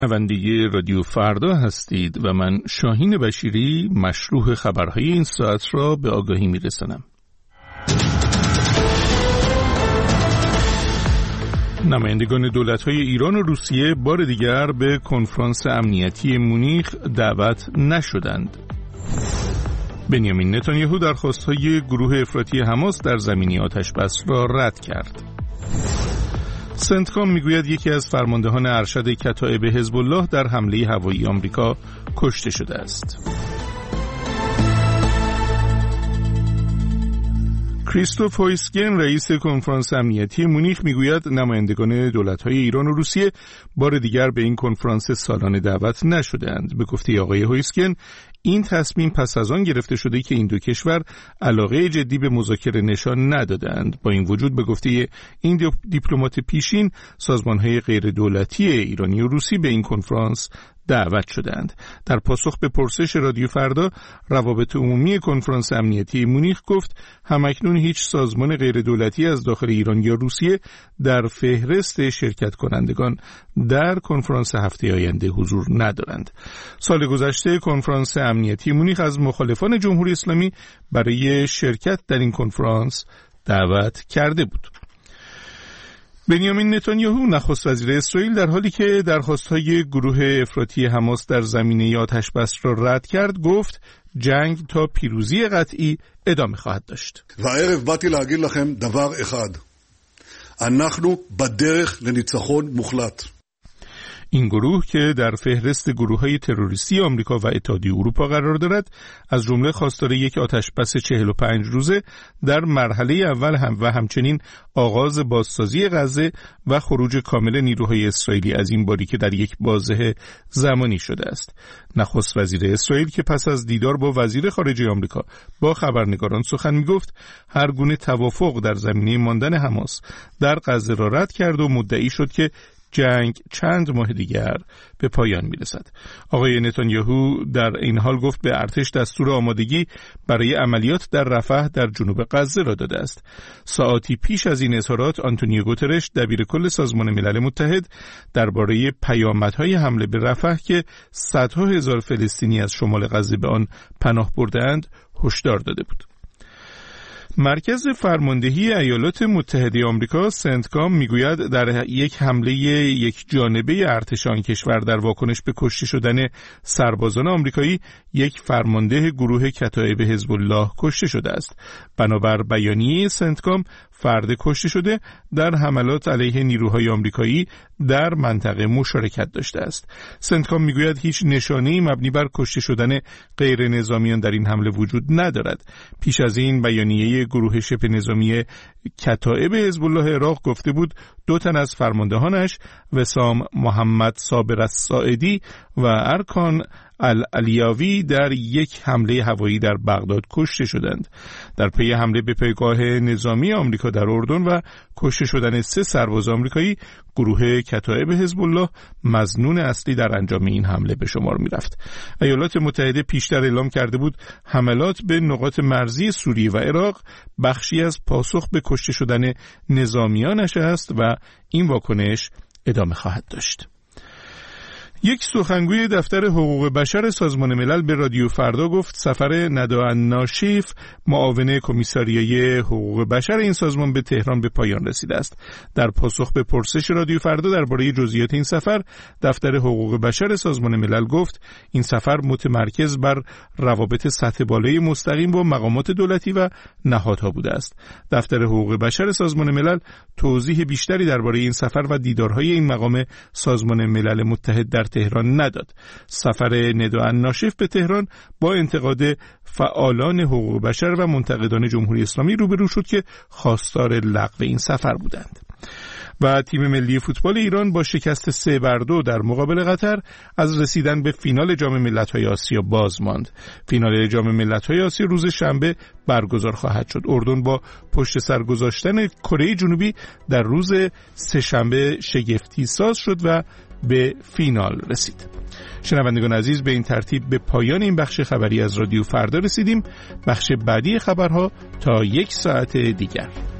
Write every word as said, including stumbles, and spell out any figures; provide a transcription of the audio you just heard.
شنونده رادیو فردا هستید و من شاهین بشیری مشروح خبرهای این ساعت را به آگاهی میرسانم. نمایندگان دولت‌های ایران و روسیه بار دیگر به کنفرانس امنیتی مونیخ دعوت نشدند. بنیامین نتانیاهو درخواست‌های گروه افراطی حماس در زمینه آتش‌بس را رد کرد. سنتکام میگوید یکی از فرماندهان ارشد کتایب حزب الله در حمله هوایی آمریکا کشته شده است. کریستوف هویسگن رئیس کنفرانس امنیتی مونیخ میگوید نمایندگان دولت‌های ایران و روسیه بار دیگر به این کنفرانس سالانه دعوت نشده‌اند. به گفته آقای هویسگن این تصمیم پس از آن گرفته شده که این دو کشور علاقه جدی به مذاکره نشان ندادند. با این وجود به گفته این دیپلمات پیشین سازمان‌های غیر دولتی ایرانی و روسی به این کنفرانس دعوت شدند. در پاسخ به پرسش رادیو فردا، روابط عمومی کنفرانس امنیتی مونیخ گفت همکنون هیچ سازمان غیر دولتی از داخل ایران یا روسیه در فهرست شرکت کنندگان در کنفرانس هفته آینده حضور ندارند. سال گذشته کنفرانس امنیتی مونیخ از مخالفان جمهوری اسلامی برای شرکت در این کنفرانس دعوت کرده بود. بنیامین نتانیاهو نخست وزیر اسرائیل در حالی که درخواست‌های گروه افراطی حماس در زمینه آتش‌بس را رد کرد گفت جنگ تا پیروزی قطعی ادامه خواهد داشت. והערב באתי להגיד לכם דבר אחד. אנחנו בדרך לניצחון מוחלט. این گروه که در فهرست گروه‌های تروریستی آمریکا و اتحادیه اروپا قرار دارد از جمله خواستار یک آتش‌بس چهل و پنج روزه در مرحله اول هم و همچنین آغاز بازسازی غزه و خروج کامل نیروهای اسرائیلی از این باریکه در یک بازه زمانی شده است. نخست وزیر اسرائیل که پس از دیدار با وزیر خارجه آمریکا با خبرنگاران سخن می‌گفت هر گونه توافق در زمینه ماندن حماس در غزه را رد کرد و مدعی شد که جنگ چند ماه دیگر به پایان میرسد. آقای نتانیاهو در این حال گفت به ارتش دستور آمادگی برای عملیات در رفح در جنوب غزه را داده است. ساعاتی پیش از این اظهارات آنتونیو گوترش دبیر کل سازمان ملل متحد درباره پیامدهای حمله به رفح که صدها هزار فلسطینی از شمال غزه به آن پناه برده‌اند هشدار داده بود. مرکز فرماندهی ایالات متحده آمریکا سنتکام میگوید در یک حمله یک جانبه ارتش آن کشور در واکنش به کشته شدن سربازان آمریکایی یک فرمانده گروه کتایب حزب الله کشته شده است. بنابر بیانیه سنتکام فرد کشته شده در حملات علیه نیروهای آمریکایی در منطقه مشارکت داشته است. سنتکام میگوید هیچ نشانه‌ای مبنی بر کشته شدن غیر نظامیان در این حمله وجود ندارد. پیش از این بیانیه گروه شبه نظامی کتایب حزب الله عراق گفته بود دو تن از فرماندهانش وسام محمد صابر الساعدی و ارکان العلیاوی در یک حمله هوایی در بغداد کشته شدند. در پی حمله به پیگاه نظامی آمریکا در اردن و کشته شدن سه سرباز آمریکایی، گروه کتایب حزب الله مظنون اصلی در انجام این حمله به شمار می‌رفت. ایالات متحده پیشتر اعلام کرده بود حملات به نقاط مرزی سوریه و عراق بخشی از پاسخ به کشته شدن نظامیانش است و این واکنش ادامه خواهد داشت. یک سخنگوی دفتر حقوق بشر سازمان ملل به رادیو فردا گفت سفر ندا الناشیف معاون کمیساریای حقوق بشر این سازمان به تهران به پایان رسیده است. در پاسخ به پرسش رادیو فردا درباره جزئیات این سفر، دفتر حقوق بشر سازمان ملل گفت این سفر متمرکز بر روابط سطح بالای مستقیم با مقامات دولتی و نهادها بوده است. دفتر حقوق بشر سازمان ملل توضیح بیشتری درباره این سفر و دیدارهای این مقام سازمان ملل متحد در تهران نداد. سفر ندا الناشیف به تهران با انتقاد فعالان حقوق بشر و منتقدان جمهوری اسلامی روبرو شد که خواستار لغو این سفر بودند. و تیم ملی فوتبال ایران با شکست سه بر دو در مقابل قطر از رسیدن به فینال جام ملت‌های آسیا باز ماند. فینال جام ملت‌های آسیا روز شنبه برگزار خواهد شد. اردن با پشت سر گذاشتن کره جنوبی در روز سه‌شنبه شگفتی ساز شد و به فینال رسید. شنوندگان عزیز، به این ترتیب به پایان این بخش خبری از رادیو فردا رسیدیم. بخش بعدی خبرها تا یک ساعت دیگر.